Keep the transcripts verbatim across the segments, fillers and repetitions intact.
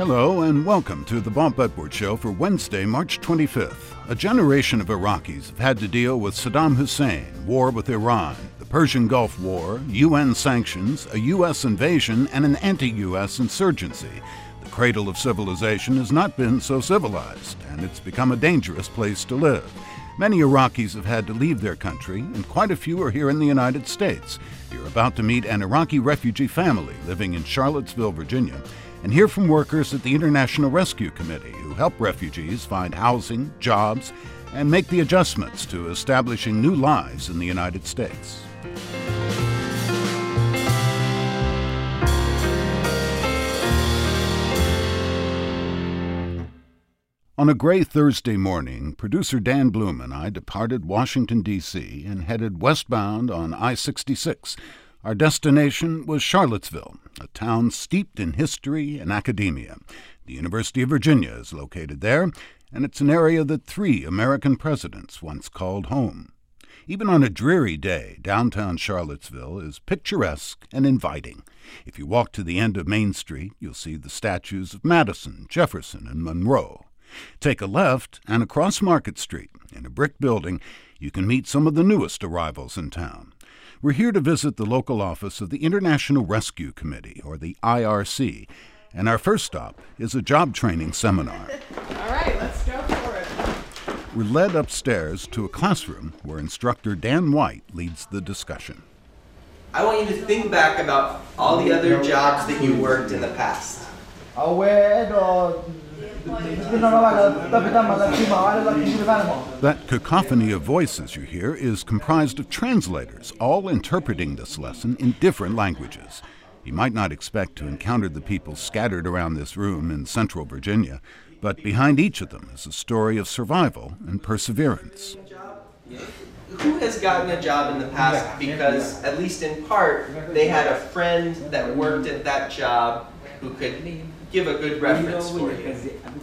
Hello and welcome to the Bob Edwards Show for Wednesday, March twenty-fifth. A generation of Iraqis have had to deal with Saddam Hussein, war with Iran, the Persian Gulf War, U N sanctions, a U S invasion, and an anti-U S insurgency. The cradle of civilization has not been so civilized, and it's become a dangerous place to live. Many Iraqis have had to leave their country, and quite a few are here in the United States. You're about to meet an Iraqi refugee family living in Charlottesville, Virginia, and hear from workers at the International Rescue Committee who help refugees find housing, jobs, and make the adjustments to establishing new lives in the United States. On a gray Thursday morning, producer Dan Bloom and I departed Washington, D C and headed westbound on I sixty-six. Our destination was Charlottesville, a town steeped in history and academia. The University of Virginia is located there, and it's an area that three American presidents once called home. Even on a dreary day, downtown Charlottesville is picturesque and inviting. If you walk to the end of Main Street, you'll see the statues of Madison, Jefferson, and Monroe. Take a left, and across Market Street, in a brick building, you can meet some of the newest arrivals in town. We're here to visit the local office of the International Rescue Committee, or the I R C, and our first stop is a job training seminar. All right, let's go for it. We're led upstairs to a classroom where instructor Dan White leads the discussion. I want you to think back about all the other jobs that you worked in the past. That cacophony of voices you hear is comprised of translators, all interpreting this lesson in different languages. You might not expect to encounter the people scattered around this room in central Virginia, but behind each of them is a story of survival and perseverance. Who has gotten a job in the past because, at least in part, they had a friend that worked at that job who could give a good reference for you?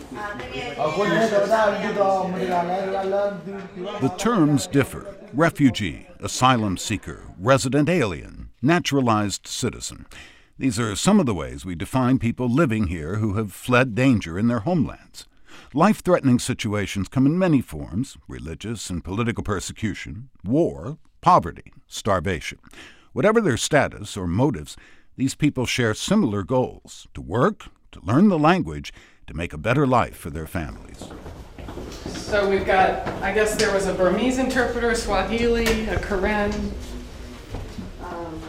The terms differ. Refugee, asylum seeker, resident alien, naturalized citizen. These are some of the ways we define people living here who have fled danger in their homelands. Life-threatening situations come in many forms: religious and political persecution, war, poverty, starvation. Whatever their status or motives, these people share similar goals: to work, to learn the language, to make a better life for their families. So we've got, I guess there was a Burmese interpreter, Swahili, a Karen, um,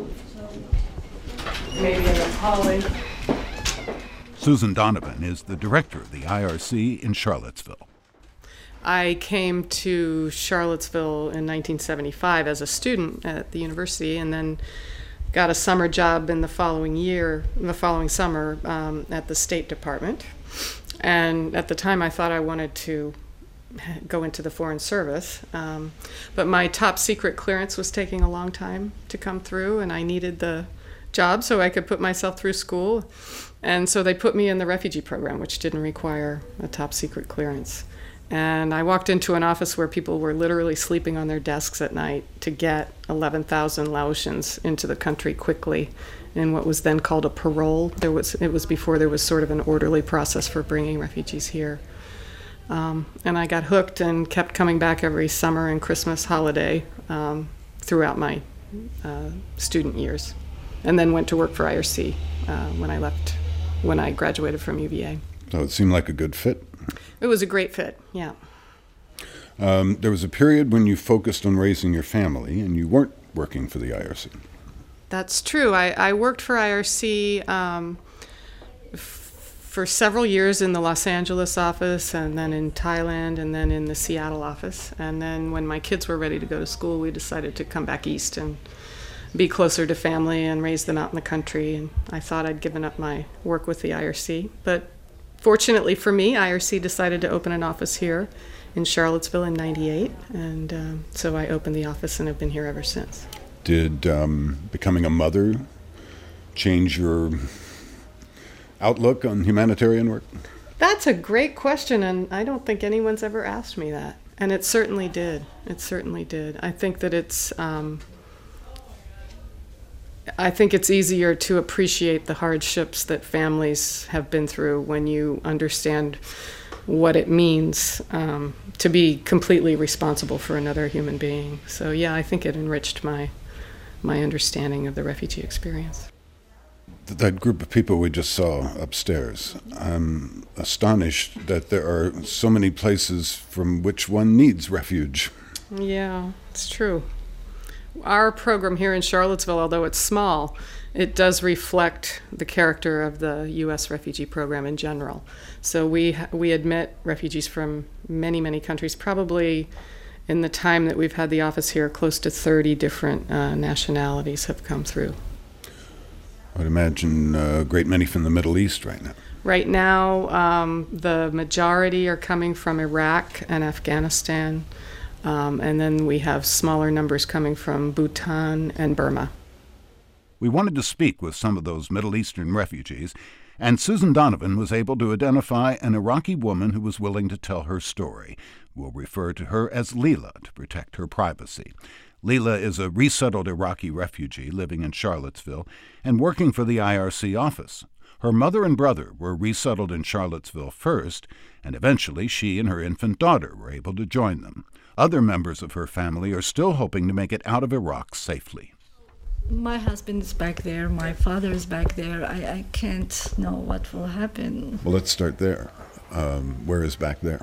maybe a Nepali. Susan Donovan is the director of the I R C in Charlottesville. I came to Charlottesville in nineteen seventy-five as a student at the university, and then got a summer job in the following year, the following summer, um, at the State Department. And at the time, I thought I wanted to go into the Foreign Service. Um, but my top secret clearance was taking a long time to come through, and I needed the job so I could put myself through school. And so they put me in the refugee program, which didn't require a top secret clearance. And I walked into an office where people were literally sleeping on their desks at night to get eleven thousand Laotians into the country quickly in what was then called a parole. There was, it was before there was sort of an orderly process for bringing refugees here. Um, and I got hooked and kept coming back every summer and Christmas holiday um, throughout my uh, student years. And then went to work for I R C uh, when I left, when I graduated from U V A. So it seemed like a good fit. It was a great fit, yeah. Um, there was a period when you focused on raising your family and you weren't working for the I R C. That's true. I, I worked for I R C um, f- for several years in the Los Angeles office, and then in Thailand, and then in the Seattle office. And then when my kids were ready to go to school, we decided to come back east and be closer to family and raise them out in the country. And I thought I'd given up my work with the I R C. But fortunately for me, I R C decided to open an office here in Charlottesville in ninety-eight. And um, so I opened the office and have been here ever since. Did um, becoming a mother change your outlook on humanitarian work? That's a great question, and I don't think anyone's ever asked me that. And it certainly did. It certainly did. I think that it's um, I think it's easier to appreciate the hardships that families have been through when you understand what it means um, to be completely responsible for another human being. So yeah, I think it enriched my my understanding of the refugee experience. That group of people we just saw upstairs, I'm astonished that there are so many places from which one needs refuge. Yeah, it's true. Our program here in Charlottesville, although it's small, it does reflect the character of the U S refugee program in general. So we we admit refugees from many, many countries, probably in the time that we've had the office here, close to thirty different uh, nationalities have come through. I would imagine a great many from the Middle East right now. Right now, um, the majority are coming from Iraq and Afghanistan, um, and then we have smaller numbers coming from Bhutan and Burma. We wanted to speak with some of those Middle Eastern refugees, and Susan Donovan was able to identify an Iraqi woman who was willing to tell her story. We'll refer to her as Leila to protect her privacy. Leila is a resettled Iraqi refugee living in Charlottesville and working for the I R C office. Her mother and brother were resettled in Charlottesville first, and eventually she and her infant daughter were able to join them. Other members of her family are still hoping to make it out of Iraq safely. My husband is back there, my father is back there. I, I can't know what will happen. Well, let's start there. Um, where is back there?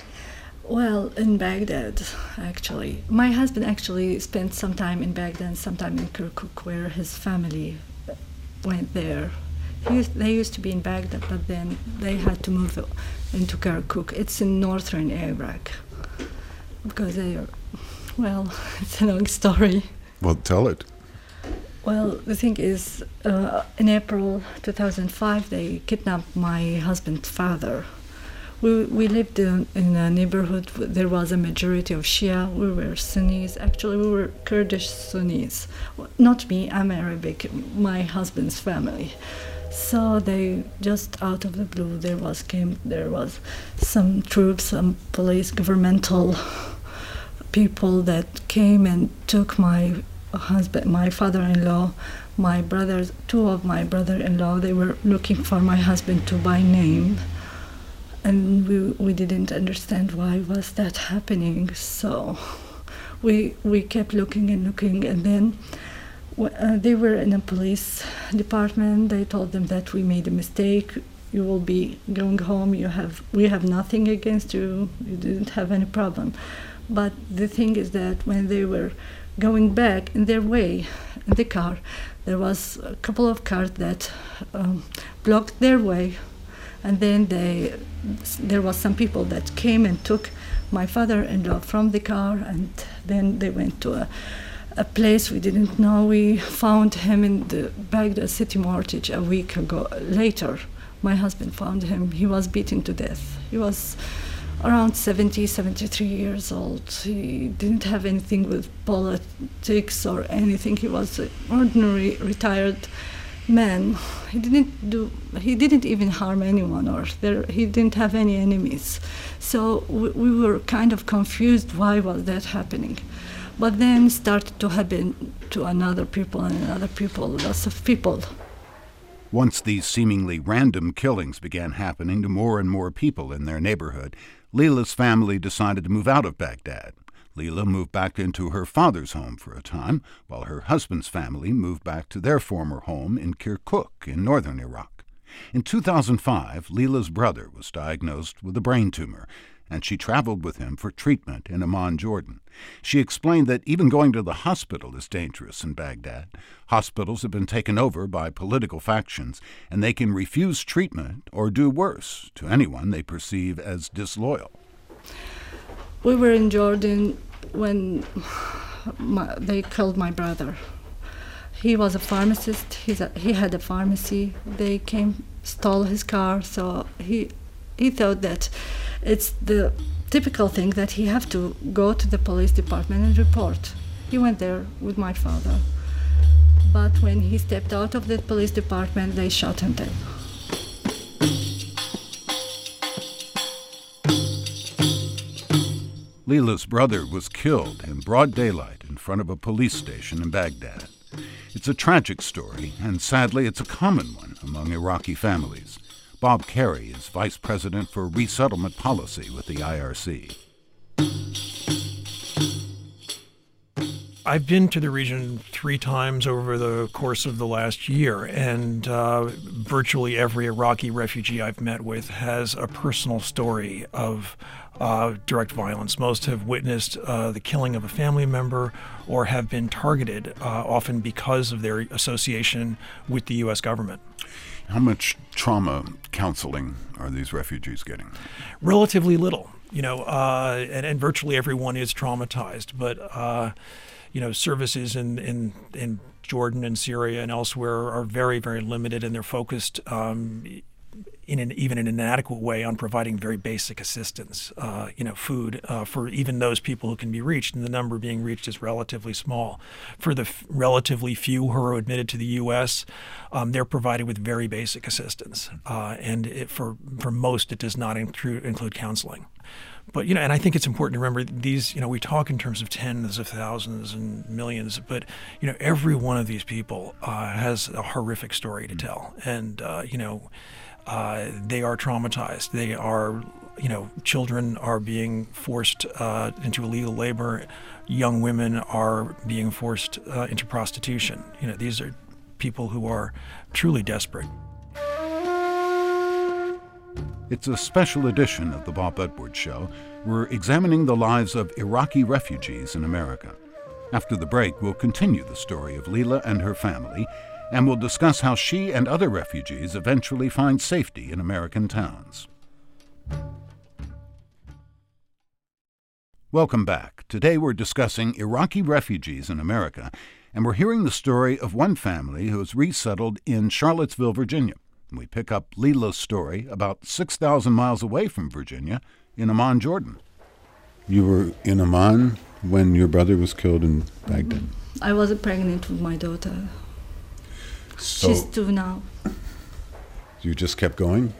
Well, in Baghdad, actually. My husband actually spent some time in Baghdad and some time in Kirkuk, where his family went there. He used, they used to be in Baghdad, but then they had to move into Kirkuk. It's in northern Iraq, because they are, well, it's a long story. Well, tell it. Well, the thing is, uh, in April two thousand five, they kidnapped my husband's father. We we lived in, in a neighborhood. There was a majority of Shia. We were Sunnis. Actually, we were Kurdish Sunnis. Not me. I'm Arabic. My husband's family. So they just out of the blue, there was came there was some troops, some police, governmental people that came and took my husband, my father-in-law, my brothers, two of my brother-in-law. They were looking for my husband to by name. And we we didn't understand why was that happening. So we we kept looking and looking, and then uh, they were in a police department. They told them that we made a mistake. You will be going home. You have we have nothing against you. You didn't have any problem. But the thing is that when they were going back in their way in the car, there was a couple of cars that um, blocked their way. And then they, there was some people that came and took my father-in-law from the car, and then they went to a, a place we didn't know. We found him in the Baghdad City Mortgage a week ago. Later, my husband found him. He was beaten to death. He was around seventy, seventy-three years old. He didn't have anything with politics or anything. He was an ordinary retired man. He didn't do. He didn't even harm anyone, or there. He didn't have any enemies. So we, we were kind of confused. Why was that happening? But then started to happen to another people and other people. Lots of people. Once these seemingly random killings began happening to more and more people in their neighborhood, Leila's family decided to move out of Baghdad. Leila moved back into her father's home for a time, while her husband's family moved back to their former home in Kirkuk in northern Iraq. In two thousand five, Leila's brother was diagnosed with a brain tumor, and she traveled with him for treatment in Amman, Jordan. She explained that even going to the hospital is dangerous in Baghdad. Hospitals have been taken over by political factions, and they can refuse treatment or do worse to anyone they perceive as disloyal. We were in Jordan when my, they killed my brother. He was a pharmacist. He's a, he had a pharmacy. They came, stole his car, so he he thought that it's the typical thing that he have to go to the police department and report. He went there with my father. But when he stepped out of the police department, they shot him dead. Leila's brother was killed in broad daylight in front of a police station in Baghdad. It's a tragic story, and sadly it's a common one among Iraqi families. Bob Carey is Vice President for Resettlement Policy with the I R C. I've been to the region three times over the course of the last year, and uh, virtually every Iraqi refugee I've met with has a personal story of uh, direct violence. Most have witnessed uh, the killing of a family member or have been targeted, uh, often because of their association with the U S government. How much trauma counseling are these refugees getting? Relatively little, you know, uh, and, and virtually everyone is traumatized, but uh, you know, services in, in, in Jordan and Syria and elsewhere are very, very limited, and they're focused um, in an, even in an inadequate way on providing very basic assistance, uh, you know, food uh, for even those people who can be reached, and the number being reached is relatively small. For the f- relatively few who are admitted to the U S, um, they're provided with very basic assistance, uh, and it, for, for most it does not include, include counseling. But, you know, and I think it's important to remember these, you know, we talk in terms of tens of thousands and millions, but, you know, every one of these people uh, has a horrific story to tell. And, uh, you know, uh, they are traumatized. They are, you know, children are being forced uh, into illegal labor. Young women are being forced uh, into prostitution. You know, these are people who are truly desperate. It's a special edition of the Bob Edwards Show. We're examining the lives of Iraqi refugees in America. After the break, we'll continue the story of Leila and her family, and we'll discuss how she and other refugees eventually find safety in American towns. Welcome back. Today we're discussing Iraqi refugees in America, and we're hearing the story of one family who is resettled in Charlottesville, Virginia. We pick up Leila's story about six thousand miles away from Virginia in Amman, Jordan. You were in Amman when your brother was killed in Baghdad? I was pregnant with my daughter. So She's two now. You just kept going?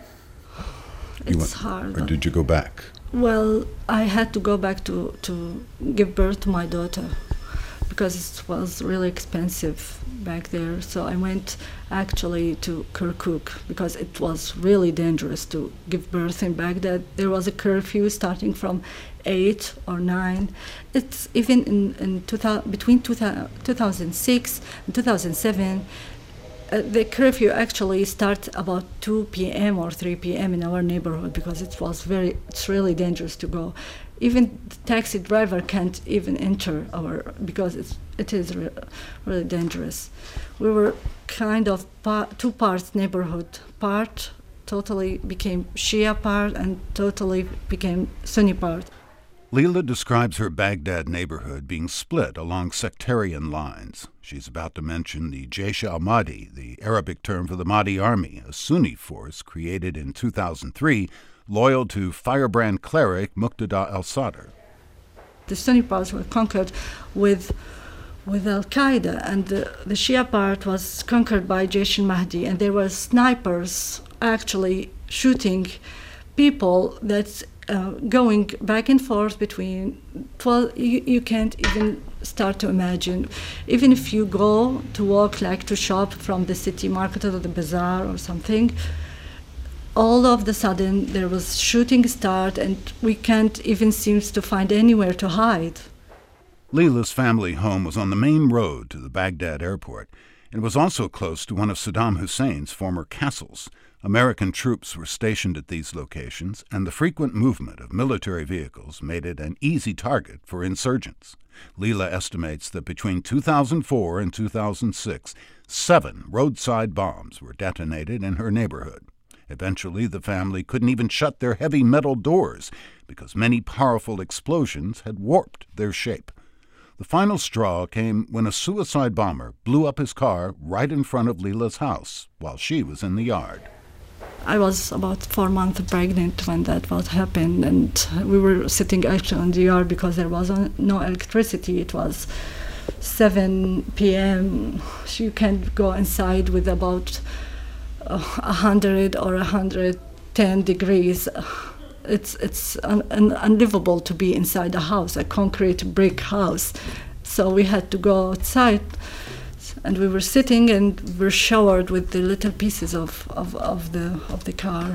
You It's went, hard. Or did you go back? Well, I had to go back to, to give birth to my daughter because it was really expensive back there. So I went actually to Kirkuk because it was really dangerous to give birth in Baghdad. There was a curfew starting from eight or nine. It's even in, in two thousand, between two thousand six and two thousand seven, uh, the curfew actually starts about two p.m. or three p.m. in our neighborhood because it was very, it's really dangerous to go. Even the taxi driver can't even enter our, because it's, it is re- really dangerous. We were kind of par- two parts neighborhood. Part totally became Shia part and totally became Sunni part. Leila describes her Baghdad neighborhood being split along sectarian lines. She's about to mention the Jaish al-Mahdi, the Arabic term for the Mahdi Army, a Sunni force created in two thousand three, loyal to firebrand cleric Muqtada al-Sadr. The Sunni parts were conquered with with Al-Qaeda, and the, the Shia part was conquered by Jaish al-Mahdi, and there were snipers actually shooting people that's uh, going back and forth between twelve, you, you can't even start to imagine. Even if you go to walk, like to shop from the city market or the bazaar or something, all of the sudden there was shooting start, and we can't even seem to find anywhere to hide. Leila's family home was on the main road to the Baghdad airport, and was also close to one of Saddam Hussein's former castles. American troops were stationed at these locations, and the frequent movement of military vehicles made it an easy target for insurgents. Leila estimates that between two thousand four and two thousand six, seven roadside bombs were detonated in her neighborhood. Eventually, the family couldn't even shut their heavy metal doors because many powerful explosions had warped their shape. The final straw came when a suicide bomber blew up his car right in front of Leila's house while she was in the yard. I was about four months pregnant when that was happened, and we were sitting actually in the yard because there was no electricity. It was seven p.m. You can't go inside with about a hundred or a hundred ten degrees. It's it's un, un, unlivable to be inside a house, a concrete brick house. So we had to go outside. and we were sitting and were showered with the little pieces of, of, of the of the car.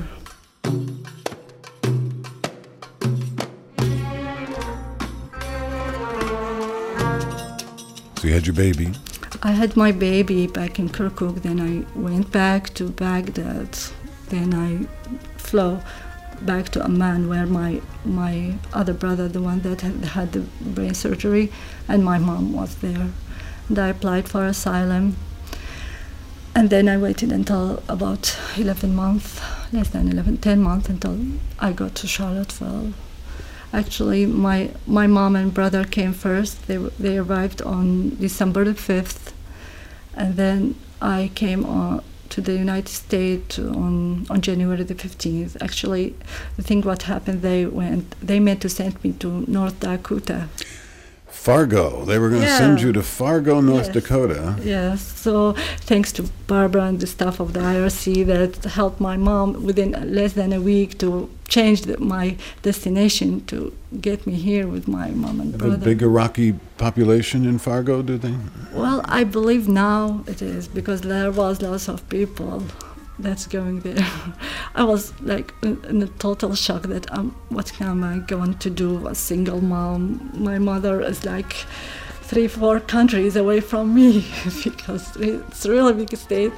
So you had your baby. I had my baby back in Kirkuk, then I went back to Baghdad, then I flew back to Amman, where my my other brother, the one that had, had the brain surgery, and my mom was there. And I applied for asylum, and then I waited until about eleven months, less than eleven, ten months, until I got to Charlottesville. Actually, my my mom and brother came first. They they arrived on December the fifth, and then I came on to the United States on, on January the fifteenth. Actually, I think what happened, they went, they meant to send me to North Dakota. Fargo. They were going to Yeah. send you to Fargo, North Yes. Dakota. Yes, so thanks to Barbara and the staff of the I R C that helped my mom within less than a week to change the, my destination to get me here with my mom and Have brother. a big Iraqi population in Fargo, do they? Well, I believe now it is, because there was lots of people that's going there. I was like in, in a total shock that um, what am I going to do? A single mom. My mother is like three, four countries away from me because it's a really big state.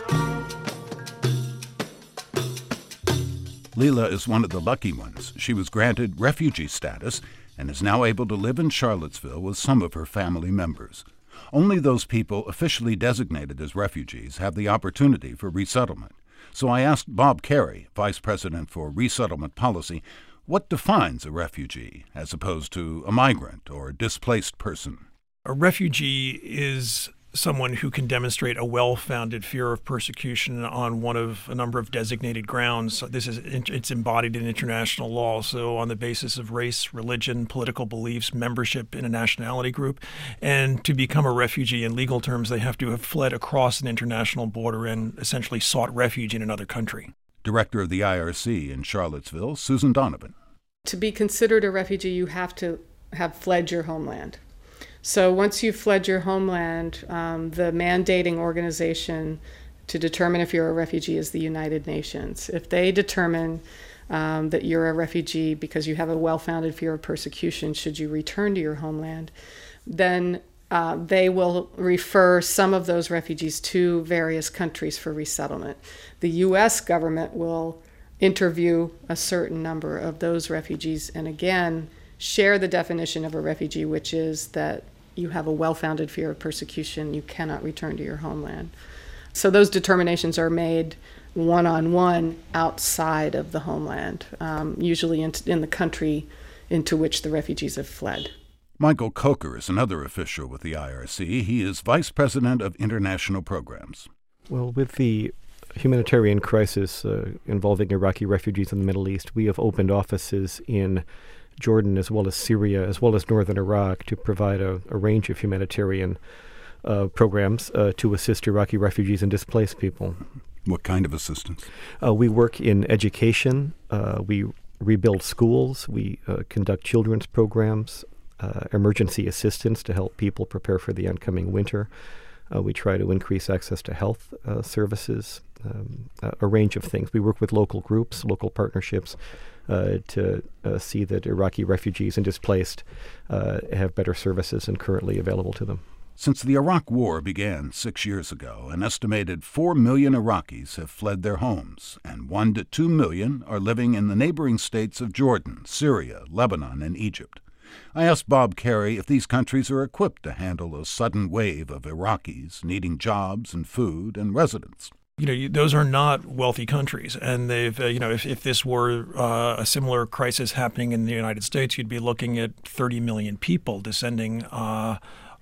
Leela is one of the lucky ones. She was granted refugee status and is now able to live in Charlottesville with some of her family members. Only those people officially designated as refugees have the opportunity for resettlement. So I asked Bob Carey, Vice President for Resettlement Policy, what defines a refugee as opposed to a migrant or a displaced person. A refugee is someone who can demonstrate a well-founded fear of persecution on one of a number of designated grounds. This is it's embodied in international law, so on the basis of race, religion, political beliefs, membership in a nationality group. And to become a refugee in legal terms, they have to have fled across an international border and essentially sought refuge in another country. Director of the I R C in Charlottesville, Susan Donovan. To be considered a refugee, you have to have fled your homeland. So once you've fled your homeland, um, the mandating organization to determine if you're a refugee is the United Nations. If they determine um, that you're a refugee because you have a well-founded fear of persecution should you return to your homeland, then uh, they will refer some of those refugees to various countries for resettlement. The U S government will interview a certain number of those refugees and again share the definition of a refugee, which is that you have a well-founded fear of persecution, you cannot return to your homeland. So those determinations are made one-on-one outside of the homeland, um, usually in, in the country into which the refugees have fled. Michael Coker is another official with the I R C. He is Vice President of International Programs. Well, with the humanitarian crisis uh, involving Iraqi refugees in the Middle East, we have opened offices in Jordan as well as Syria as well as northern Iraq to provide a, a range of humanitarian uh, programs uh, to assist Iraqi refugees and displaced people. What kind of assistance? Uh, we work in education. Uh, we rebuild schools. We uh, conduct children's programs, uh, emergency assistance to help people prepare for the oncoming winter. Uh, we try to increase access to health uh, services, um, a, a range of things. We work with local groups, local partnerships, Uh, to uh, see that Iraqi refugees and displaced uh, have better services than currently available to them. Since the Iraq War began six years ago, an estimated four million Iraqis have fled their homes, and one to two million are living in the neighboring states of Jordan, Syria, Lebanon, and Egypt. I asked Bob Carey if these countries are equipped to handle a sudden wave of Iraqis needing jobs and food and residence. You know, you, those are not wealthy countries, and they've, uh, you know, if, if this were uh, a similar crisis happening in the United States, you'd be looking at thirty million people descending uh,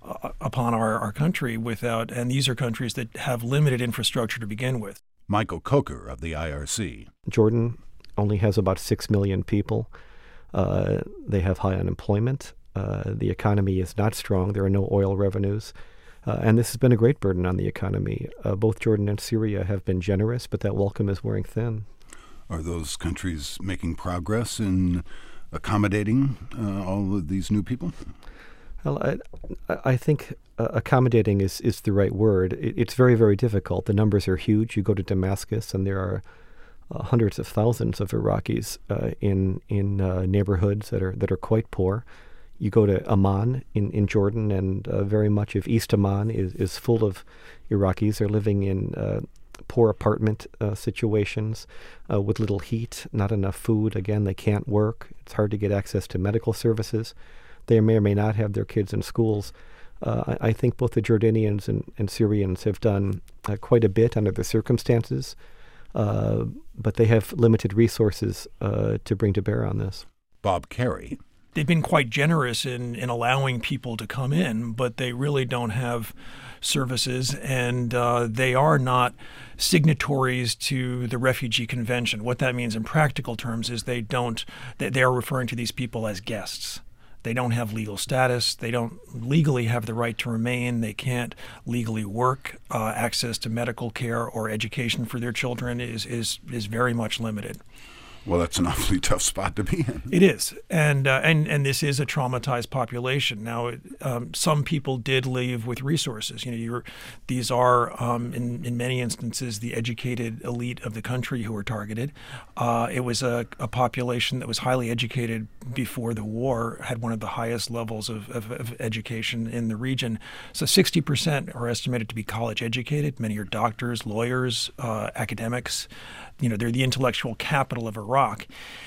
upon our, our country without, and these are countries that have limited infrastructure to begin with. Michael Coker of the I R C. Jordan only has about six million people. Uh, they have high unemployment. Uh, the economy is not strong. There are no oil revenues. Uh, and this has been a great burden on the economy. Uh, both Jordan and Syria have been generous, but that welcome is wearing thin. Are those countries making progress in accommodating uh, all of these new people? Well, I, I think uh, accommodating is, is the right word. It, it's very, very difficult. The numbers are huge. You go to Damascus, and there are uh, hundreds of thousands of Iraqis uh, in in uh, neighborhoods that are that are quite poor. You go to Amman in, in Jordan, and uh, very much of East Amman is, is full of Iraqis. They're living in uh, poor apartment uh, situations uh, with little heat, not enough food. Again, they can't work. It's hard to get access to medical services. They may or may not have their kids in schools. Uh, I, I think both the Jordanians and, and Syrians have done uh, quite a bit under the circumstances, uh, but they have limited resources uh, to bring to bear on this. Bob Carey. They've been quite generous in, in allowing people to come in, but they really don't have services, and uh, they are not signatories to the Refugee Convention. What that means in practical terms is they don't, they, they are referring to these people as guests. They don't have legal status. They don't legally have the right to remain. They can't legally work. Uh, access to medical care or education for their children is, is, is very much limited. Well, that's an awfully tough spot to be in. It is, and uh, and and this is a traumatized population. Now, um, some people did leave with resources. You know, you're, these are um, in in many instances the educated elite of the country who were targeted. Uh, it was a, a population that was highly educated before the war, had one of the highest levels of, of, of education in the region. So, sixty percent are estimated to be college educated. Many are doctors, lawyers, uh, academics. You know, they're the intellectual capital of Iraq.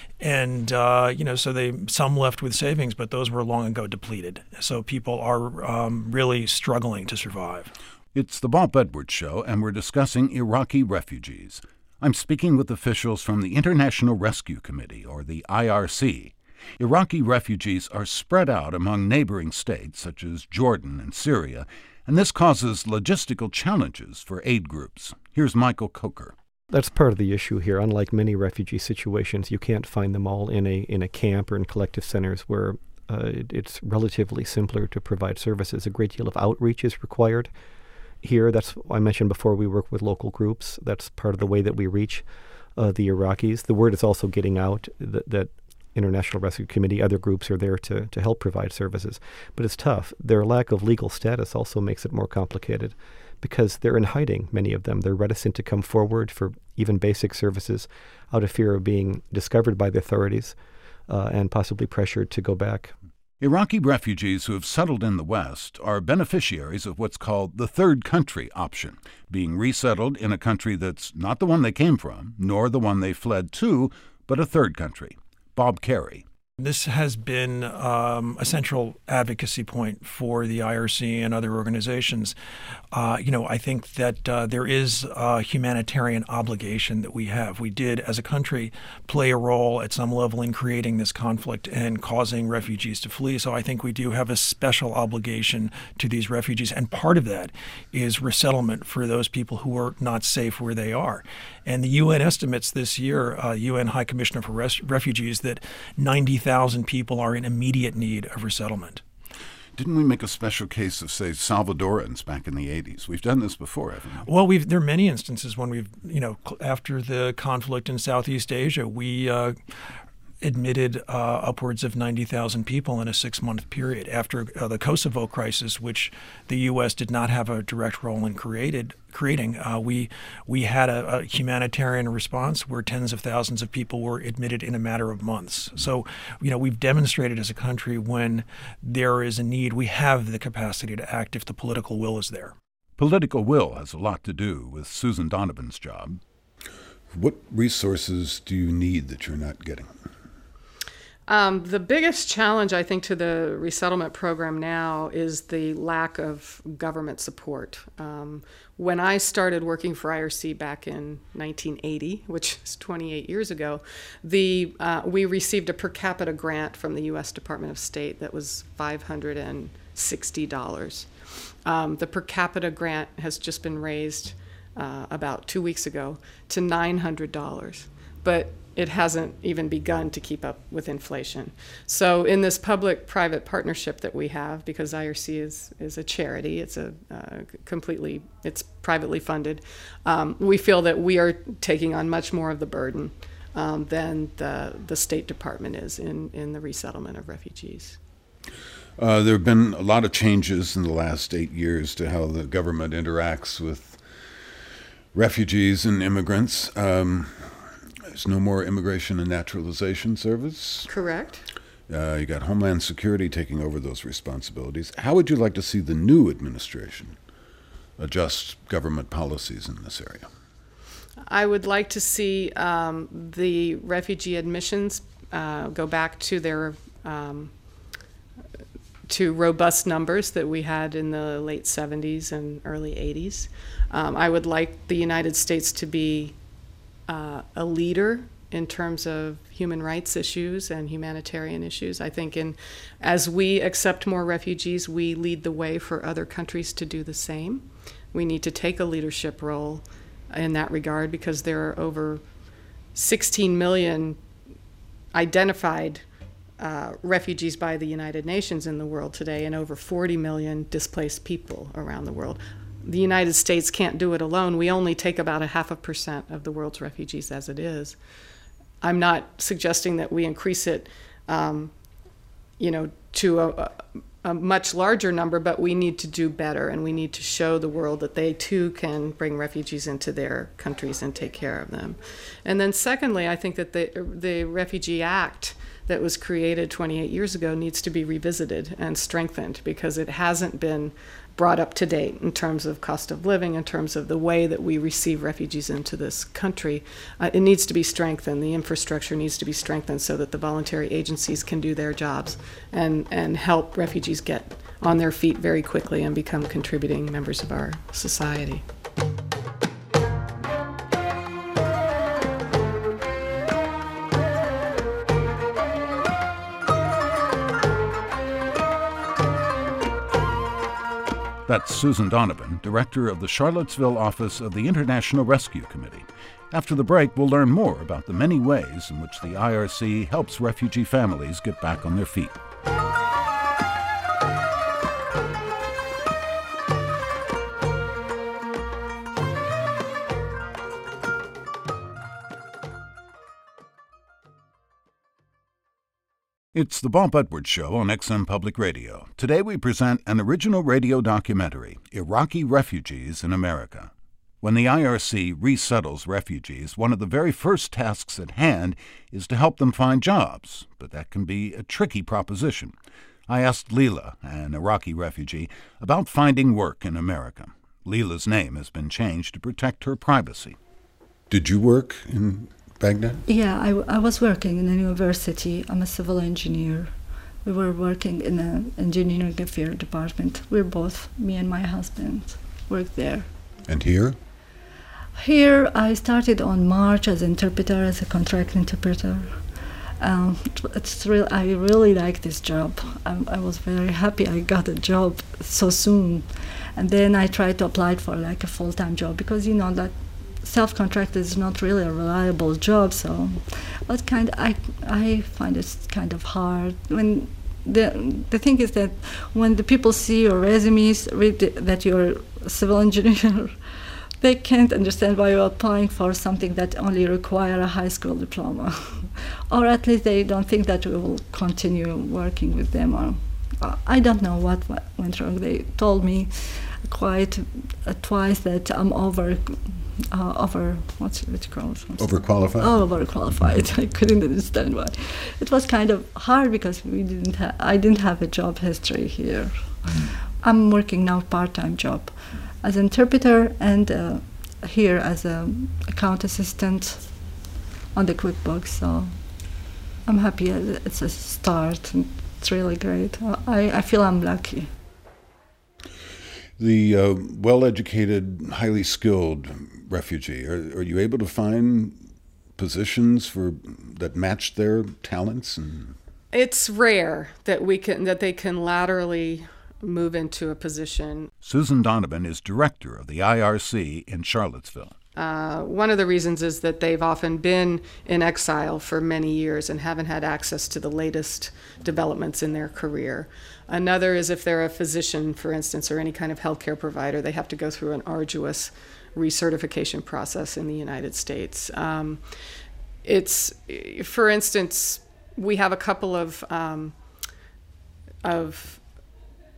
And, uh, you know, so they some left with savings, but those were long ago depleted. So people are um, really struggling to survive. It's the Bob Edwards Show, and we're discussing Iraqi refugees. I'm speaking with officials from the International Rescue Committee, or the I R C. Iraqi refugees are spread out among neighboring states, such as Jordan and Syria, and this causes logistical challenges for aid groups. Here's Michael Coker. That's part of the issue here. Unlike many refugee situations, you can't find them all in a in a camp or in collective centers where uh, it, it's relatively simpler to provide services. A great deal of outreach is required here. That's I mentioned before. We work with local groups. That's part of the way that we reach uh, the Iraqis. The word is also getting out that, that International Rescue Committee, other groups are there to to help provide services. But it's tough. Their lack of legal status also makes it more complicated, because they're in hiding, many of them. They're reticent to come forward for even basic services out of fear of being discovered by the authorities uh, and possibly pressured to go back. Iraqi refugees who have settled in the West are beneficiaries of what's called the third country option, being resettled in a country that's not the one they came from, nor the one they fled to, but a third country. Bob Carey. This has been um, a central advocacy point for the I R C and other organizations. Uh, you know, I think that uh, there is a humanitarian obligation that we have. We did, as a country, play a role at some level in creating this conflict and causing refugees to flee. So I think we do have a special obligation to these refugees. And part of that is resettlement for those people who are not safe where they are. And the U N estimates this year, uh, U N High Commissioner for Res- Refugees, that ninety thousand people are in immediate need of resettlement. Didn't we make a special case of, say, Salvadorans back in the eighties? We've done this before, haven't we? Well, we've there are many instances when we've, you know, after the conflict in Southeast Asia, we uh, admitted uh, upwards of ninety thousand people in a six-month period. After uh, the Kosovo crisis, which the U S did not have a direct role in created creating, uh, we we had a, a humanitarian response where tens of thousands of people were admitted in a matter of months. So, you know, we've demonstrated as a country when there is a need, we have the capacity to act if the political will is there. Political will has a lot to do with Susan Donovan's job. What resources do you need that you're not getting? Um, the biggest challenge, I think, to the resettlement program now is the lack of government support. Um, when I started working for I R C back in nineteen eighty, which is twenty-eight years ago, the uh, we received a per capita grant from the U S Department of State that was five hundred sixty dollars. Um, the per capita grant has just been raised uh, about two weeks ago to nine hundred dollars. But it hasn't even begun to keep up with inflation. So in this public-private partnership that we have, because I R C is, is a charity, it's a uh, completely, it's privately funded, um, we feel that we are taking on much more of the burden um, than the, the State Department is in, in the resettlement of refugees. Uh, there have been a lot of changes in the last eight years to how the government interacts with refugees and immigrants. Um, there's no more Immigration and Naturalization Service. Correct. Uh, you got Homeland Security taking over those responsibilities. How would you like to see the new administration adjust government policies in this area? I would like to see um, the refugee admissions uh, go back to their um, to robust numbers that we had in the late seventies and early eighties. Um, I would like the United States to be uh, a leader in terms of human rights issues and humanitarian issues. I think in, as we accept more refugees, we lead the way for other countries to do the same. We need to take a leadership role in that regard because there are over sixteen million identified uh, refugees by the United Nations in the world today and over forty million displaced people around the world. The United States can't do it alone. We only take about a half a percent of the world's refugees as it is. I'm not suggesting that we increase it, um, you know, to a, a much larger number, but we need to do better, and we need to show the world that they too can bring refugees into their countries and take care of them. And then secondly, I think that the the Refugee Act that was created twenty-eight years ago needs to be revisited and strengthened because it hasn't been brought up to date in terms of cost of living, in terms of the way that we receive refugees into this country. Uh, it needs to be strengthened. The infrastructure needs to be strengthened so that the voluntary agencies can do their jobs and, and help refugees get on their feet very quickly and become contributing members of our society. That's Susan Donovan, director of the Charlottesville office of the International Rescue Committee. After the break, we'll learn more about the many ways in which the I R C helps refugee families get back on their feet. It's the Bob Edwards Show on X M Public Radio. Today we present an original radio documentary, Iraqi Refugees in America. When the I R C resettles refugees, one of the very first tasks at hand is to help them find jobs, but that can be a tricky proposition. I asked Leela, an Iraqi refugee, about finding work in America. Leela's name has been changed to protect her privacy. Did you work in Baghdad? Yeah, I, I was working in a university. I'm a civil engineer. We were working in an engineering affairs department. We're both, me and my husband, worked there. And here? Here, I started on March as interpreter, as a contract interpreter. Um, it's real. I really like this job. I, I was very happy I got a job so soon. And then I tried to apply for like a full-time job because, you know, that self-contract is not really a reliable job, so but kind of, I I find it kind of hard. When the the thing is that when the people see your resumes, read the, that you're a civil engineer, they can't understand why you're applying for something that only require a high school diploma, or at least they don't think that we will continue working with them. Or uh, I don't know what went wrong. They told me quite uh, twice that I'm over. Uh, over what's it called? Overqualified. Oh, overqualified. I couldn't understand why. It was kind of hard because we didn't. Ha- I didn't have a job history here. Mm. I'm working now part-time job as an interpreter and uh, here as an account assistant on the QuickBooks. So I'm happy. It's a start. And it's really great. I, I feel I'm lucky. The uh, well-educated, highly skilled refugee, are, are you able to find positions for that match their talents? And it's rare that we can that they can laterally move into a position. Susan Donovan is director of the I R C in Charlottesville. Uh, one of the reasons is that they've often been in exile for many years and haven't had access to the latest developments in their career. Another is if they're a physician, for instance, or any kind of healthcare provider, they have to go through an arduous recertification process in the United States. Um, it's, for instance, we have a couple of um, of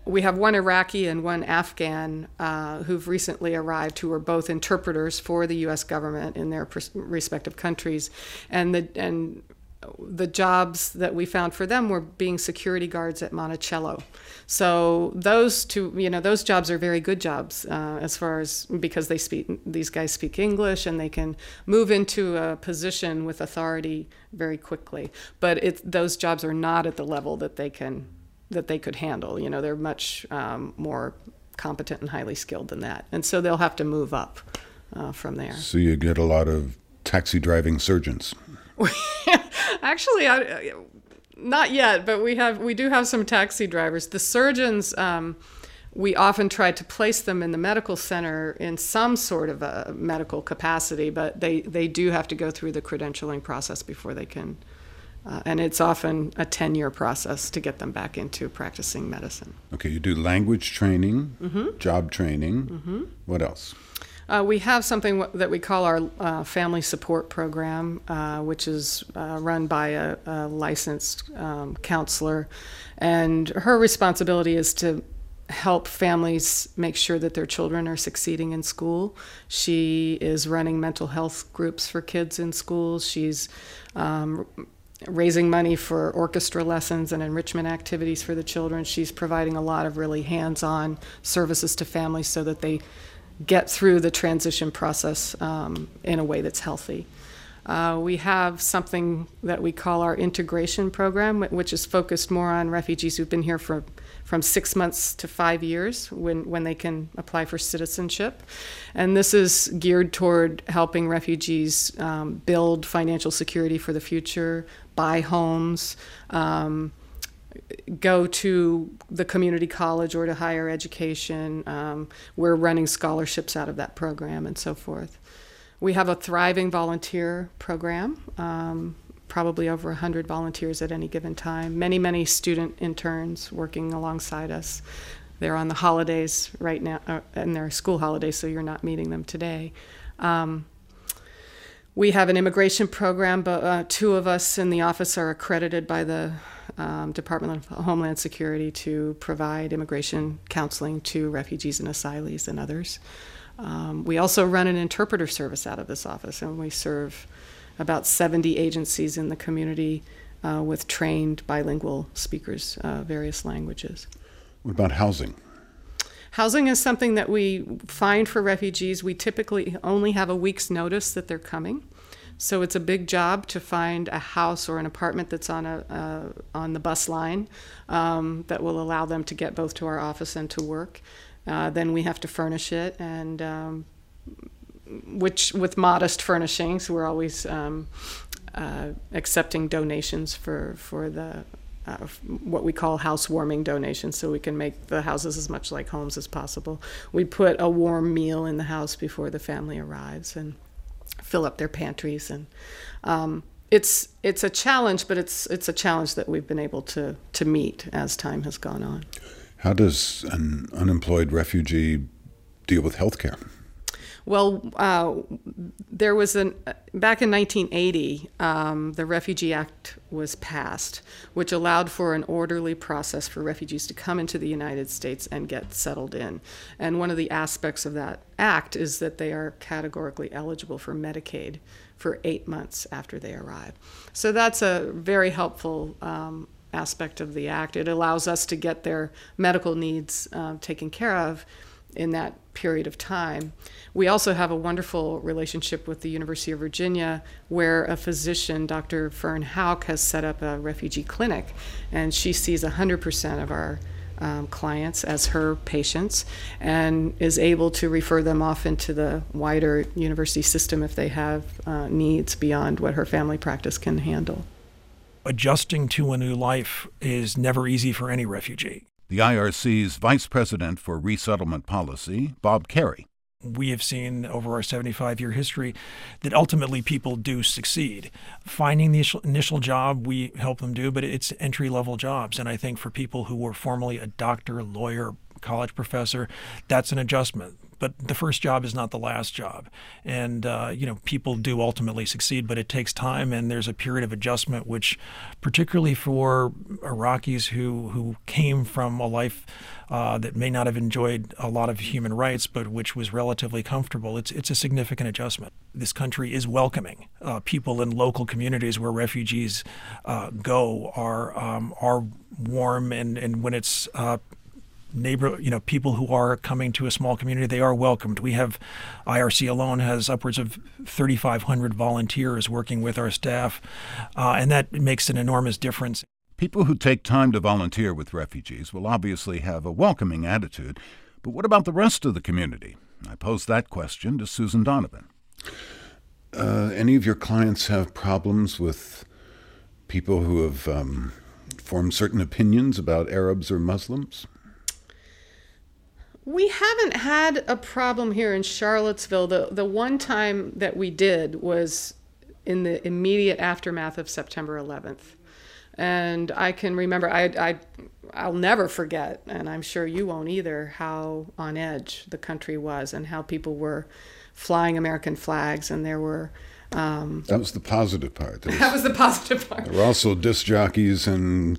we have one Iraqi and one Afghan uh, who've recently arrived, who are both interpreters for the U S government in their pers- respective countries, and the and the jobs that we found for them were being security guards at Monticello. So those two, you know, those jobs are very good jobs uh, as far as, because they speak, these guys speak English and they can move into a position with authority very quickly. But it, those jobs are not at the level that they can, that they could handle. You know, they're much um, more competent and highly skilled than that. And so they'll have to move up uh, from there. So you get a lot of taxi driving surgeons. Actually, I, not yet, but we have we do have some taxi drivers. The surgeons, um, we often try to place them in the medical center in some sort of a medical capacity, but they, they do have to go through the credentialing process before they can, uh, and it's often a ten-year process to get them back into practicing medicine. Okay, you do language training, Mm-hmm. job training. Mm-hmm. What else? Uh, we have something w- that we call our uh, family support program, uh, which is uh, run by a, a licensed um, counselor. And her responsibility is to help families make sure that their children are succeeding in school. She is running mental health groups for kids in schools. She's um, raising money for orchestra lessons and enrichment activities for the children. She's providing a lot of really hands-on services to families so that they get through the transition process um, in a way that's healthy. Uh, we have something that we call our integration program, which is focused more on refugees who've been here for from six months to five years when, when they can apply for citizenship. And this is geared toward helping refugees um, build financial security for the future, buy homes, um, go to the community college or to higher education. Um, we're running scholarships out of that program and so forth. We have a thriving volunteer program, um, probably over one hundred volunteers at any given time, many, many student interns working alongside us. They're on the holidays right now, uh, and they're school holidays, so you're not meeting them today. Um, we have an immigration program, but uh, two of us in the office are accredited by the Um, Department of Homeland Security to provide immigration counseling to refugees and asylees and others. Um, we also run an interpreter service out of this office, and we serve about seventy agencies in the community uh, with trained bilingual speakers, uh, various languages. What about housing? Housing is something that we find for refugees. We typically only have a week's notice that they're coming. So it's a big job to find a house or an apartment that's on a uh, on the bus line um, that will allow them to get both to our office and to work. Uh, then we have to furnish it, and um, which with modest furnishings, we're always um, uh, accepting donations for for the uh, what we call housewarming donations, so we can make the houses as much like homes as possible. We put a warm meal in the house before the family arrives, and fill up their pantries, and um, it's it's a challenge, but it's it's a challenge that we've been able to to meet as time has gone on. How does an unemployed refugee deal with health care? Well, uh, there was an back in nineteen eighty, um, the Refugee Act was passed, which allowed for an orderly process for refugees to come into the United States and get settled in. And one of the aspects of that act is that they are categorically eligible for Medicaid for eight months after they arrive. So that's a very helpful um, aspect of the act. It allows us to get their medical needs uh, taken care of in that period of time. We also have a wonderful relationship with the University of Virginia, where a physician, Doctor Fern Hauk, has set up a refugee clinic, and she sees one hundred percent of our um, clients as her patients and is able to refer them off into the wider university system if they have uh, needs beyond what her family practice can handle. Adjusting to a new life is never easy for any refugee. The I R C's Vice President for Resettlement Policy, Bob Carey. We have seen over our seventy-five-year history that ultimately people do succeed. Finding the initial job, we help them do, but it's entry-level jobs. And I think for people who were formerly a doctor, lawyer, college professor, that's an adjustment. but the first job is not the last job. And, uh, you know, people do ultimately succeed, but it takes time, and there's a period of adjustment, which particularly for Iraqis who, who came from a life uh, that may not have enjoyed a lot of human rights, but which was relatively comfortable, it's, it's a significant adjustment. This country is welcoming. Uh, people in local communities where refugees uh, go are, um, are warm, and, and when it's uh, neighbor, you know, people who are coming to a small community, they are welcomed. We have, I R C alone has upwards of thirty-five hundred volunteers working with our staff, uh, and that makes an enormous difference. People who take time to volunteer with refugees will obviously have a welcoming attitude, but what about the rest of the community? I posed that question to Susan Donovan. Uh, any of your clients have problems with people who have um, formed certain opinions about Arabs or Muslims? We haven't had a problem here in Charlottesville. The the one time that we did was in the immediate aftermath of September eleventh. And I can remember, I, I, I'll never forget, and I'm sure you won't either, how on edge the country was and how people were flying American flags, and there were... Um, that was the positive part. Was, that was the positive part. There were also disc jockeys and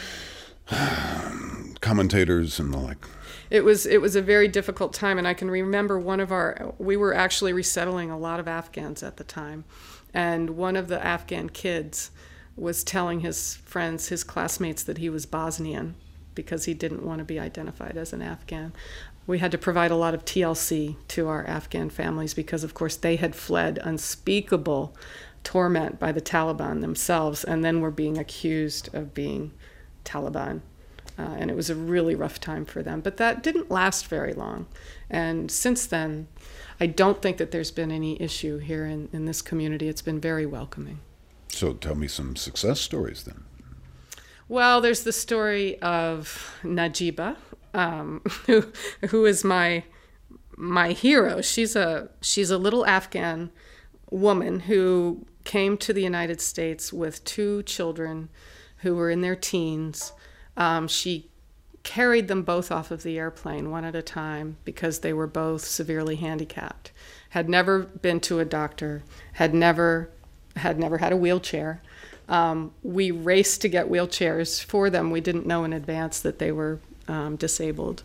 commentators and the like. It was it was a very difficult time, and I can remember one of our, we were actually resettling a lot of Afghans at the time, and one of the Afghan kids was telling his friends, his classmates, that he was Bosnian because he didn't want to be identified as an Afghan. We had to provide a lot of T L C to our Afghan families because, of course, they had fled unspeakable torment by the Taliban themselves, and then were being accused of being Taliban. Uh, and it was a really rough time for them. But that didn't last very long. And since then, I don't think that there's been any issue here in, in this community. It's been very welcoming. So tell me some success stories then. Well, there's the story of Najiba, um, who who is my my hero. She's a she's a little Afghan woman who came to the United States with two children who were in their teens. Um, she carried them both off of the airplane one at a time because they were both severely handicapped, had never been to a doctor, had never had never had a wheelchair. Um, we raced to get wheelchairs for them. We didn't know in advance that they were um, disabled.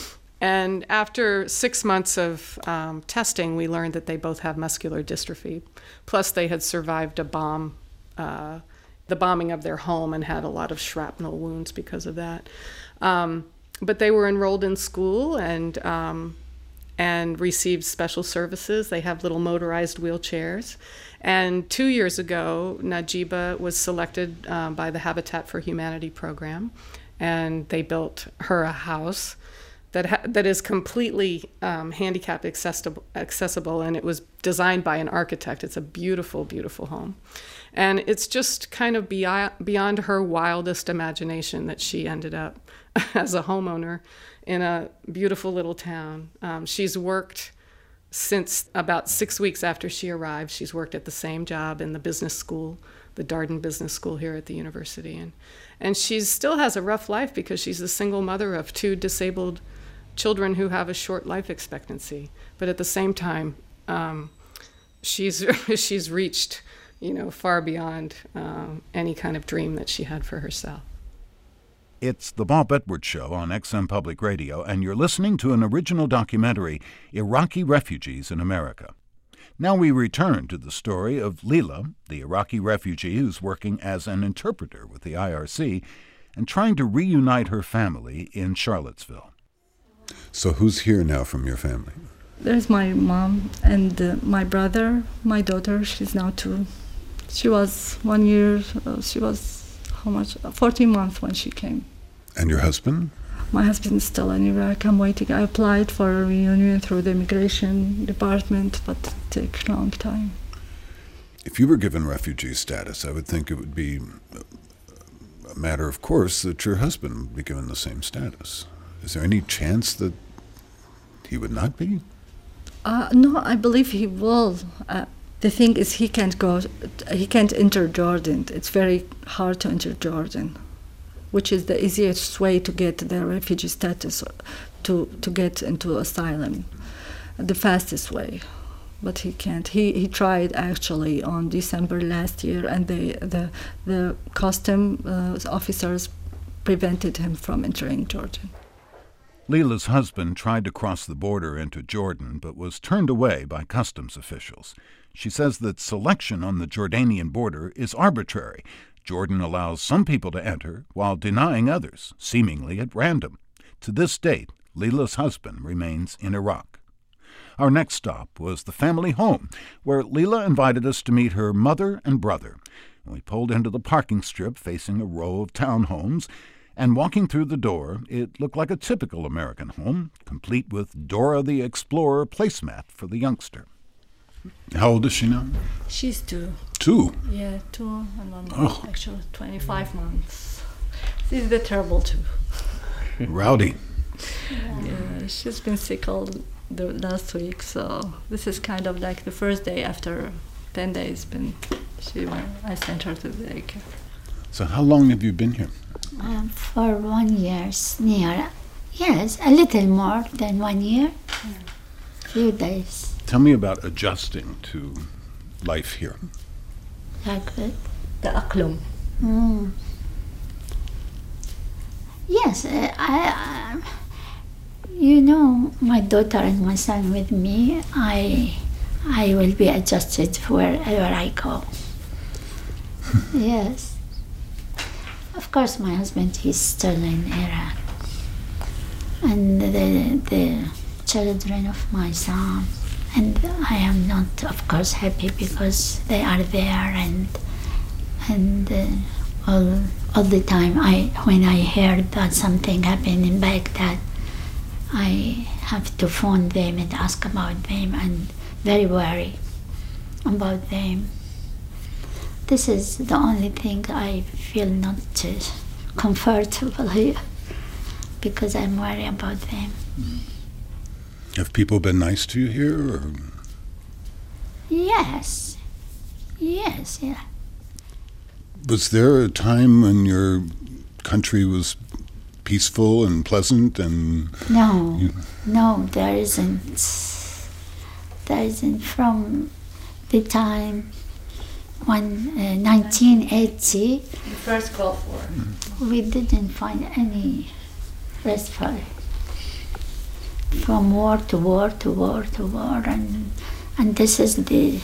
And after six months of um, testing, we learned that they both have muscular dystrophy. Plus, they had survived a bomb uh, the bombing of their home and had a lot of shrapnel wounds because of that. Um, but they were enrolled in school and um, and received special services. They have little motorized wheelchairs. And two years ago, Najiba was selected um, by the Habitat for Humanity program, and they built her a house that ha- that is completely um, handicap accessible, accessible, and it was designed by an architect. It's a beautiful, beautiful home. And it's just kind of beyond, beyond her wildest imagination that she ended up as a homeowner in a beautiful little town. Um, she's worked since about six weeks after she arrived. She's worked at the same job in the business school, the Darden Business School here at the university. And, and she still has a rough life because she's the single mother of two disabled children who have a short life expectancy. But at the same time, um, she's she's reached, you know, far beyond uh, any kind of dream that she had for herself. It's The Bob Edwards Show on X M Public Radio, and you're listening to an original documentary, Iraqi Refugees in America. Now we return to the story of Leela, the Iraqi refugee who's working as an interpreter with the I R C and trying to reunite her family in Charlottesville. So who's here now from your family? There's my mom and uh, my brother, my daughter. She's now two. She was one year, uh, she was, how much? fourteen months when she came. And your husband? My husband is still in Iraq. I'm waiting. I applied for a reunion through the immigration department, but it takes a long time. If you were given refugee status, I would think it would be a matter of course that your husband would be given the same status. Is there any chance that he would not be? Uh, no, I believe he will. Uh, the thing is, he can't go. He can't enter Jordan. It's very hard to enter Jordan, which is the easiest way to get the refugee status, to to get into asylum. the fastest way. But he can't. He he tried actually on December last year, and they, the the custom uh, officers prevented him from entering Jordan. Leila's husband tried to cross the border into Jordan, but was turned away by customs officials. She says that selection on the Jordanian border is arbitrary. Jordan allows some people to enter while denying others, seemingly at random. To this date, Leila's husband remains in Iraq. Our next stop was the family home, where Leila invited us to meet her mother and brother. We pulled into the parking strip facing a row of townhomes, and walking through the door, it looked like a typical American home, complete with Dora the Explorer placemat for the youngster. How old is she now? She's two. Two? Yeah, two and one month, Oh. actually, twenty-five months. She's the terrible two. Rowdy. Yeah, she's been sick all the last week, so this is kind of like the first day after ten days. Been she went, I sent her to the daycare. So how long have you been here? Um, for one year, near, yes, a little more than one year, few days. Tell me about adjusting to life here. Like that. The aklum. Mm. Yes, uh, I, I, you know, my daughter and my son with me, I, I will be adjusted wherever I go. Yes. Of course, my husband, he's still in Iraq. And the, the children of my son, and I am not, of course, happy because they are there, and and uh, all all the time, I when I heard that something happened in Baghdad, I have to phone them and ask about them, and very worried about them. This is the only thing I feel not uh, comfortable here, because I'm worried about them. Have people been nice to you here? Or? Yes, yes, yeah. Was there a time when your country was peaceful and pleasant and... No, you... no, there isn't. There isn't. From the time when uh, nineteen eighty, The first Gulf War. we didn't find any restful. From war to war to war to war, and and this is the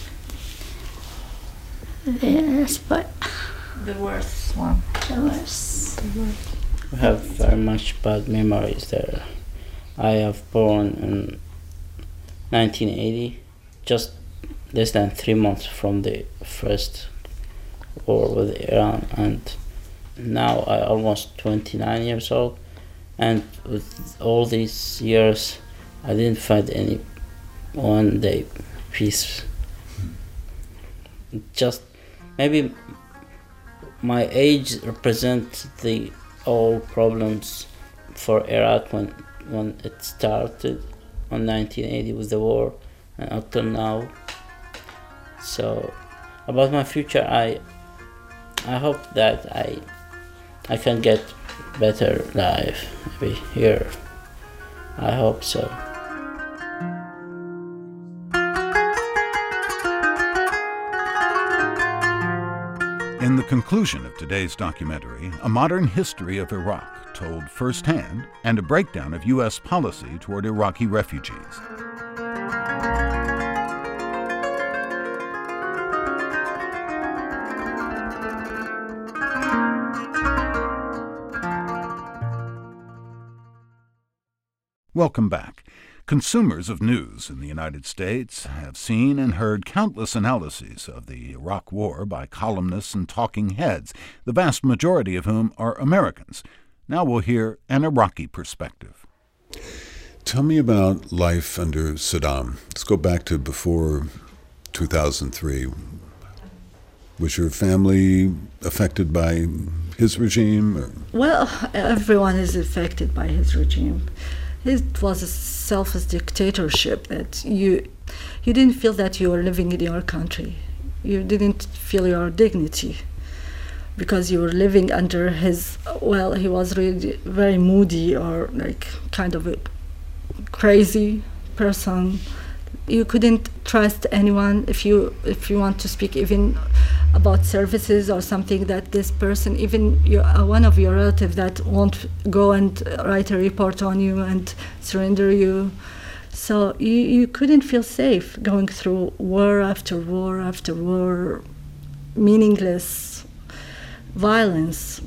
the spot, The worst one. the worst. I have very much bad memories there. I have born in nineteen eighty, just less than three months from the first war with Iran, and now I almost twenty-nine years old, and with all these years I didn't find any one day peace. Just maybe my age represents the all problems for Iraq when when it started on nineteen eighty with the war and up till now. So about my future, I I hope that I I can get better life maybe here. I hope so. In the conclusion of today's documentary, a modern history of Iraq told firsthand and a breakdown of U S policy toward Iraqi refugees. Welcome back. Consumers of news in the United States have seen and heard countless analyses of the Iraq War by columnists and talking heads, the vast majority of whom are Americans. Now we'll hear an Iraqi perspective. Tell me about life under Saddam. Let's go back to before two thousand three. Was your family affected by his regime? Or? Well, everyone is affected by his regime. It was a selfish dictatorship that you you didn't feel that you were living in your country. You didn't feel your dignity because you were living under his, well, he was really very moody or like kind of a crazy person. You couldn't trust anyone if you if you want to speak even about services or something, that this person, even your, uh, one of your relatives that won't go and write a report on you and surrender you. So you, you couldn't feel safe going through war after war after war, meaningless violence.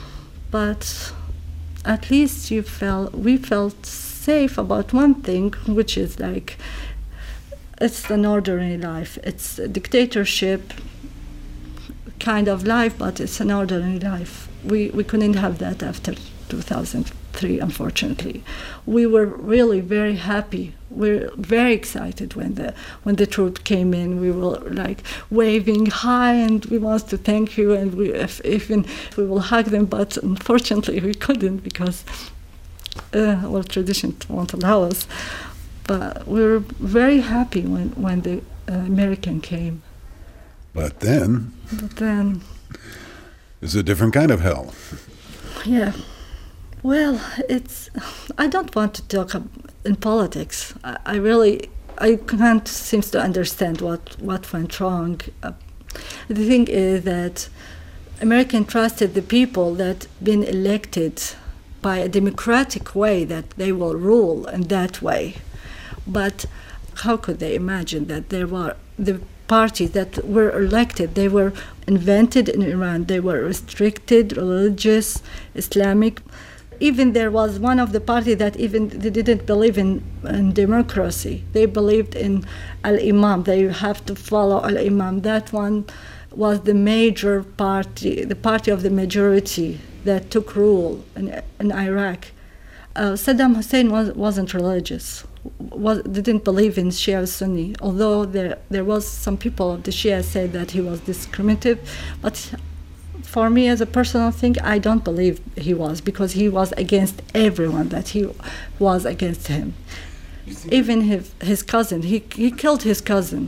But at least you felt, we felt safe about one thing, which is like, it's an ordinary life. It's a dictatorship kind of life, but it's an ordinary life. We we couldn't have that after two thousand three, unfortunately. We were really very happy. We were very excited when the when the troop came in. We were like waving hi, and we want to thank you, and we if, even we will hug them. But unfortunately, we couldn't because uh, our tradition won't allow us. But we were very happy when when the uh, American came. But then, But then, it's a different kind of hell. yeah. Well, it's. I don't want to talk ab- in politics. I, I really, I can't seem to understand what what went wrong. Uh, the thing is that American trusted the people that been elected by a democratic way, that they will rule in that way. But how could they imagine that there were the parties that were elected, they were invented in Iran, they were restricted, religious, Islamic. Even there was one of the party that even they didn't believe in, in democracy. They believed in al-Imam. They have to follow al-Imam. That one was the major party, the party of the majority that took rule in, in Iraq. Uh, Saddam Hussein was, wasn't religious. Was, didn't believe in Shia Sunni, although there there was some people of the Shia said that he was discriminative, but for me as a personal thing, I don't believe he was, because he was against everyone that he was against him. Even his, his cousin, he he killed his cousin.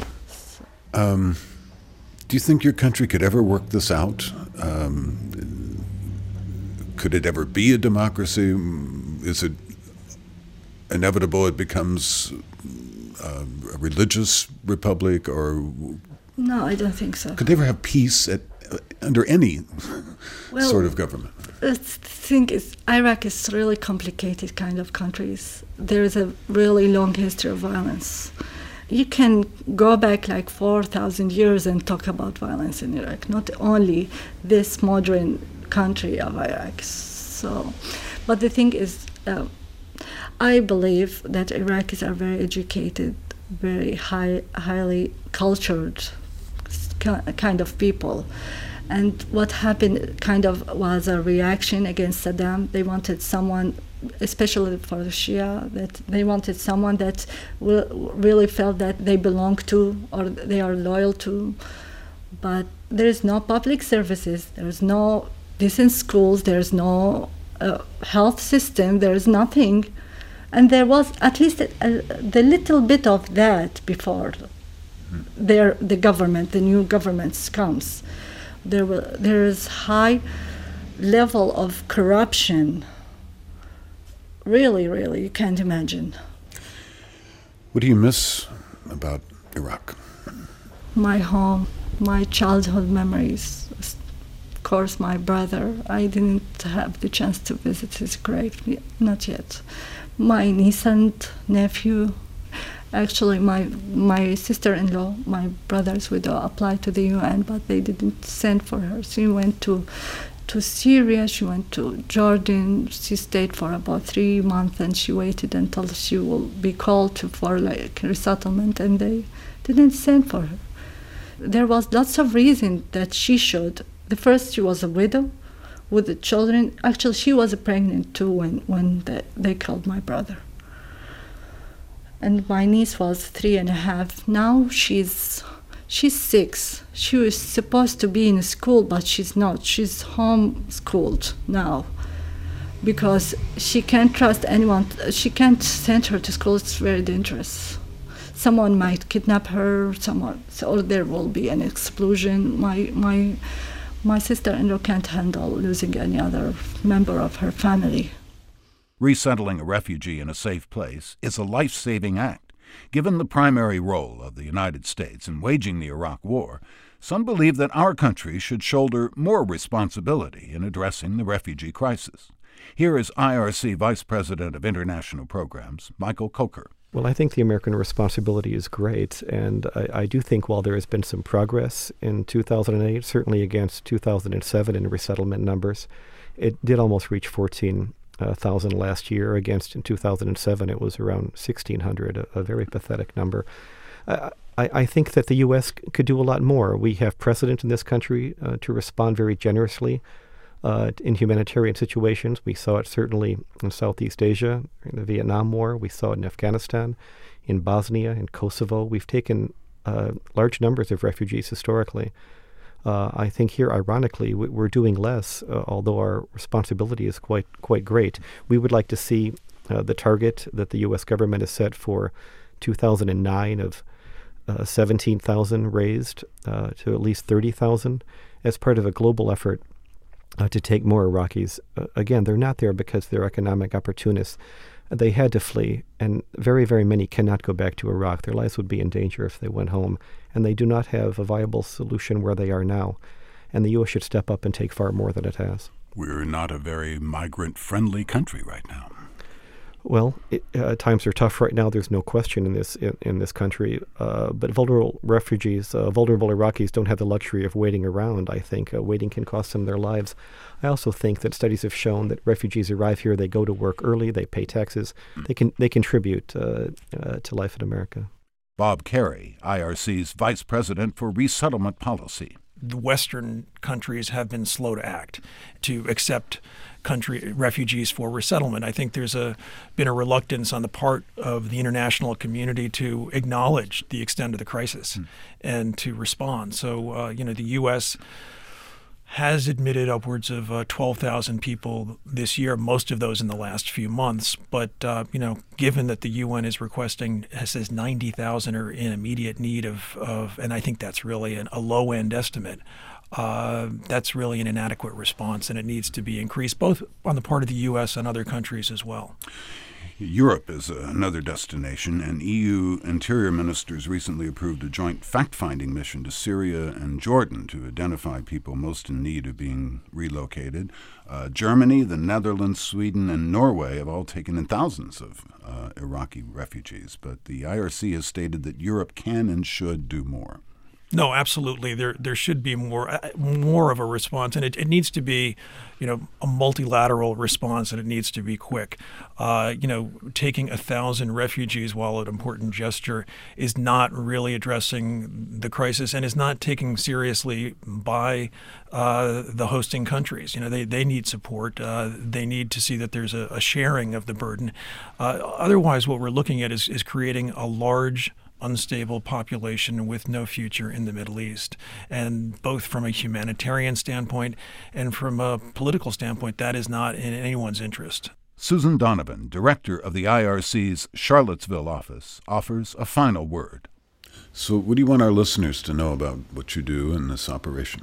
Um, do you think your country could ever work this out? Um, could it ever be a democracy? Is it inevitable it becomes uh, a religious republic, or No, I don't think so. could they ever have peace at, uh, under any Well, sort of government? The thing is, Iraq is a really complicated kind of country. There is a really long history of violence. You can go back like four thousand years and talk about violence in Iraq, not only this modern country of Iraq. So, but the thing is, uh, I believe that Iraqis are very educated, very high, highly cultured kind of people. And what happened kind of was a reaction against Saddam. They wanted someone, especially for the Shia, that they wanted someone that w- really felt that they belong to or they are loyal to. But there is no public services, there is no decent schools, there is no uh, health system, there is nothing. And there was at least a, a, the little bit of that before mm-hmm. there, the government, the new government comes. There, were, there is high level of corruption. Really, really, you can't imagine. What do you miss about Iraq? My home, my childhood memories. Of course, my brother. I didn't have the chance to visit his grave, not yet. My niece and nephew. Actually, my my sister-in-law, my brother's widow, applied to the U N, but they didn't send for her. She went to to Syria, she went to Jordan. She stayed for about three months, and she waited until she will be called to for like resettlement, and they didn't send for her. There was lots of reason that she should. The first, she was a widow with the children. Actually, she was pregnant too when when they, they killed my brother. And my niece was three and a half. Now she's she's six. She was supposed to be in school, but she's not. She's homeschooled now because she can't trust anyone. She can't send her to school. It's very dangerous. Someone might kidnap her. Someone, or there will be an explosion. My my my sister-in-law can't handle losing any other member of her family. Resettling a refugee in a safe place is a life-saving act. Given the primary role of the United States in waging the Iraq War, some believe that our country should shoulder more responsibility in addressing the refugee crisis. Here is I R C Vice President of International Programs, Michael Coker. Well, I think the American responsibility is great, and I, I do think while there has been some progress in two thousand eight, certainly against two thousand seven in resettlement numbers, it did almost reach fourteen thousand last year. Against in two thousand seven, it was around sixteen hundred, a, a very pathetic number. Uh, I, I think that the U S c- could do a lot more. We have precedent in this country uh, to respond very generously uh, in humanitarian situations. We saw it certainly in Southeast Asia, in the Vietnam War. We saw it in Afghanistan, in Bosnia, in Kosovo. We've taken uh, large numbers of refugees historically. Uh, I think here, ironically, we, we're doing less, uh, although our responsibility is quite quite great. We would like to see uh, the target that the U S government has set for two thousand nine of uh, seventeen thousand raised uh, to at least thirty thousand as part of a global effort uh, to take more Iraqis. Uh, again, they're not there because they're economic opportunists. They had to flee, and very, very many cannot go back to Iraq. Their lives would be in danger if they went home, and they do not have a viable solution where they are now. And the U S should step up and take far more than it has. We're not a very migrant-friendly country right now. Well, it, uh, times are tough right now. There's no question in this in, in this country. Uh, but vulnerable refugees, uh, vulnerable Iraqis don't have the luxury of waiting around, I think. Uh, waiting can cost them their lives. I also think that studies have shown that refugees arrive here, they go to work early, they pay taxes, they can they contribute uh, uh, to life in America. Bob Carey, I R C's Vice President for Resettlement Policy. The Western countries have been slow to act, to accept country refugees for resettlement. I think there's a been a reluctance on the part of the international community to acknowledge the extent of the crisis mm. and to respond. So, uh, you know, the U S has admitted upwards of uh, twelve thousand people this year, most of those in the last few months. But, uh, you know, given that the U N is requesting, it says ninety thousand are in immediate need of, of and I think that's really an, a low-end estimate. Uh, that's really an inadequate response, and it needs to be increased, both on the part of the U S and other countries as well. Europe is another destination, and E U interior ministers recently approved a joint fact-finding mission to Syria and Jordan to identify people most in need of being relocated. Uh, Germany, the Netherlands, Sweden, and Norway have all taken in thousands of uh, Iraqi refugees, but the I R C has stated that Europe can and should do more. No, absolutely. There there should be more uh, more of a response, and it, it needs to be, you know, a multilateral response, and it needs to be quick. Uh, you know, taking a thousand refugees, while an important gesture, is not really addressing the crisis, and is not taken seriously by uh, the hosting countries. You know, they, they need support. Uh, they need to see that there's a, a sharing of the burden. Uh, otherwise, what we're looking at is is creating a large, unstable population with no future in the Middle East. And both from a humanitarian standpoint and from a political standpoint, that is not in anyone's interest. Susan Donovan, director of the I R C's Charlottesville office, offers a final word. So what do you want our listeners to know about what you do in this operation?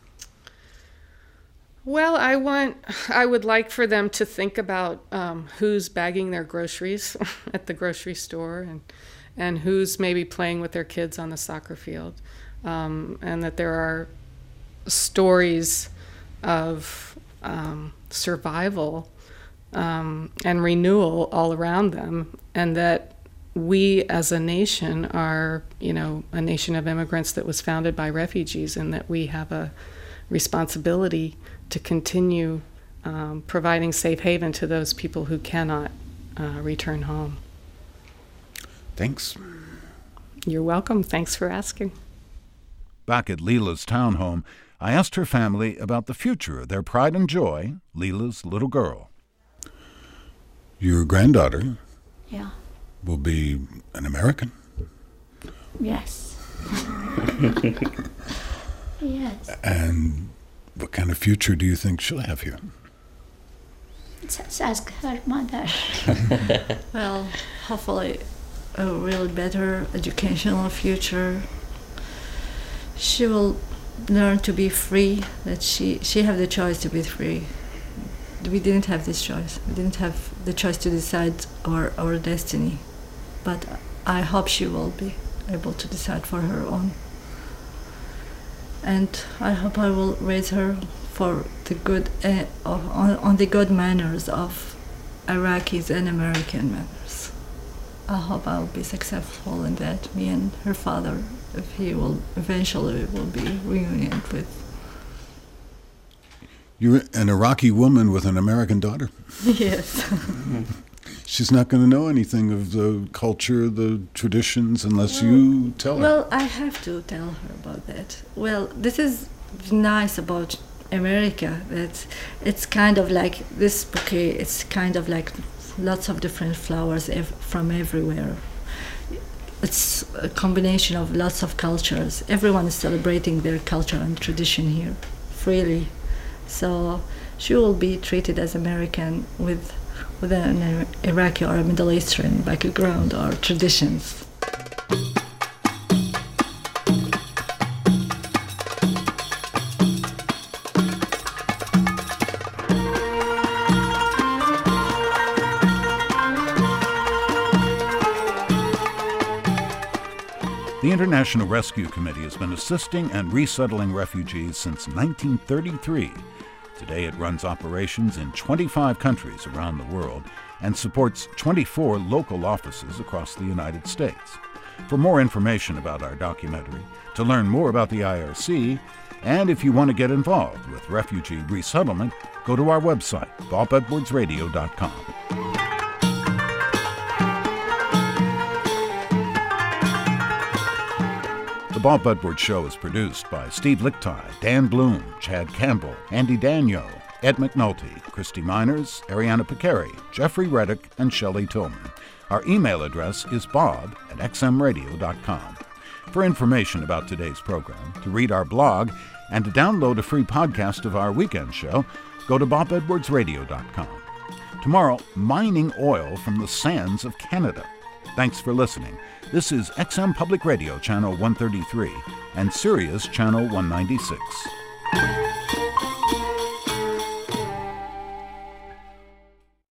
Well, I want, I would like for them to think about um, who's bagging their groceries at the grocery store, and and who's maybe playing with their kids on the soccer field, um, and that there are stories of um, survival um, and renewal all around them, and that we as a nation are, you know, a nation of immigrants that was founded by refugees, and that we have a responsibility to continue um, providing safe haven to those people who cannot uh, return home. Thanks. You're welcome. Thanks for asking. Back at Leela's townhome, I asked her family about the future of their pride and joy, Leela's little girl. Your granddaughter Yeah. will be an American. Yes. Yes. And what kind of future do you think she'll have here? Just ask her mother. Well, hopefully a really better educational future. She will learn to be free, that she, she have the choice to be free. we didn't have this choice. We didn't have the choice to decide our, our destiny. But I hope she will be able to decide for her own. And I hope I will raise her for the good, uh, on, on the good manners of Iraqis and American manners. I hope I will be successful in that. Me and her father, if he will eventually will be reunited with. You're an Iraqi woman with an American daughter. Yes. She's not going to know anything of the culture, the traditions, unless well, you tell her. Well, I have to tell her about that. Well, this is nice about America, that it's kind of like this bouquet, it's kind of like lots of different flowers ev- from everywhere. It's a combination of lots of cultures. Everyone is celebrating their culture and tradition here freely. So she will be treated as American with, with an Iraqi or a Middle Eastern background or traditions. The International Rescue Committee has been assisting and resettling refugees since nineteen thirty-three. Today it runs operations in twenty-five countries around the world and supports twenty-four local offices across the United States. For more information about our documentary, to learn more about the I R C, and if you want to get involved with refugee resettlement, go to our website, bob edwards radio dot com. The Bob Edwards Show is produced by Steve Lichtai, Dan Bloom, Chad Campbell, Andy Danyo, Ed McNulty, Christy Miners, Ariana Picari, Jeffrey Reddick, and Shelley Tillman. Our email address is bob at x m radio dot com. For information about today's program, to read our blog, and to download a free podcast of our weekend show, go to bob edwards radio dot com. Tomorrow, mining oil from the sands of Canada. Thanks for listening. This is X M Public Radio Channel one thirty-three and Sirius Channel one ninety-six.